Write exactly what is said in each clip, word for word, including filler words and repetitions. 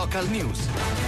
Local News.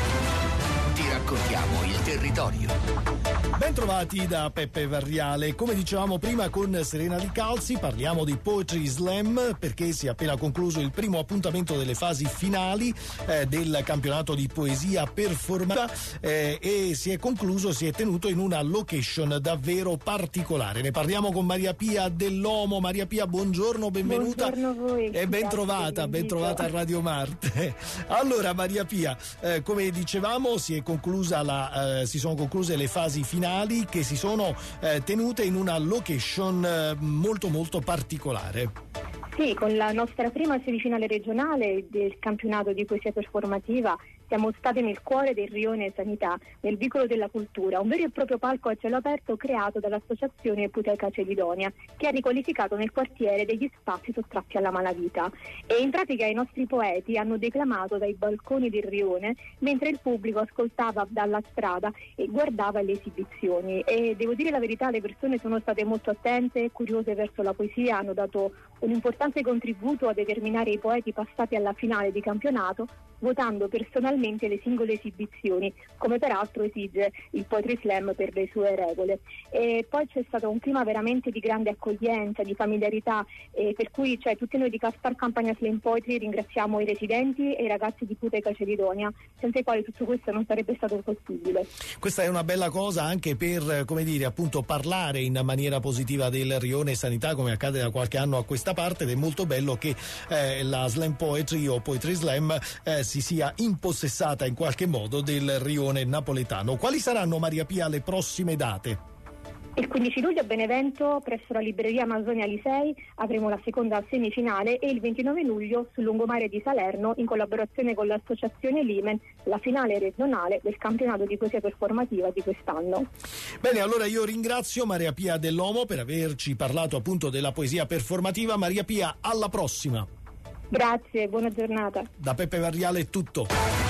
Ti raccontiamo il territorio. Bentrovati da Peppe Varriale. Come dicevamo prima con Serena Licalzi, parliamo di Poetry Slam perché si è appena concluso il primo appuntamento delle fasi finali eh, del campionato di poesia performativa eh, e si è concluso, si è tenuto in una location davvero particolare. Ne parliamo con Maria Pia Dell'Omo. Maria Pia, buongiorno, benvenuta. Buongiorno a voi. E ben trovata, ben trovata a Radio Marte. Allora Maria Pia, eh, come dicevamo si è conclusa la, eh, si sono concluse le fasi finali che si sono eh, tenute in una location eh, molto molto particolare. Sì, con la nostra prima semifinale regionale del campionato di poesia performativa siamo state nel cuore del rione Sanità, nel vicolo della cultura, un vero e proprio palco a cielo aperto creato dall'associazione Ipoteca Celidonia, che ha riqualificato nel quartiere degli spazi sottratti alla malavita. E in pratica i nostri poeti hanno declamato dai balconi del rione mentre il pubblico ascoltava dalla strada e guardava le esibizioni. E devo dire la verità, le persone sono state molto attente, curiose verso la poesia, hanno dato un importante contributo a determinare i poeti passati alla finale di campionato, votando personalmente le singole esibizioni, come peraltro esige il Poetry Slam per le sue regole. E poi c'è stato un clima veramente di grande accoglienza, di familiarità, e per cui cioè, tutti noi di Caspar Campania Slam Poetry ringraziamo i residenti e i ragazzi di Ipoteca Celidonia, senza i quali tutto questo non sarebbe stato possibile. Questa è una bella cosa anche per, come dire, appunto parlare in maniera positiva del rione Sanità, come accade da qualche anno a questa parte, ed è molto bello che eh, la Slam Poetry o Poetry Slam eh, si sia impossessata in qualche modo del rione napoletano. Quali saranno, Maria Pia, le prossime date? Il quindici luglio a Benevento, presso la libreria Amazonia Lisei, avremo la seconda semifinale e il ventinove luglio sul lungomare di Salerno, in collaborazione con l'associazione Limen, la finale regionale del campionato di poesia performativa di quest'anno. Bene, allora io ringrazio Maria Pia Dell'Omo per averci parlato appunto della poesia performativa. Maria Pia, alla prossima. Grazie, buona giornata. Da Peppe Varriale è tutto.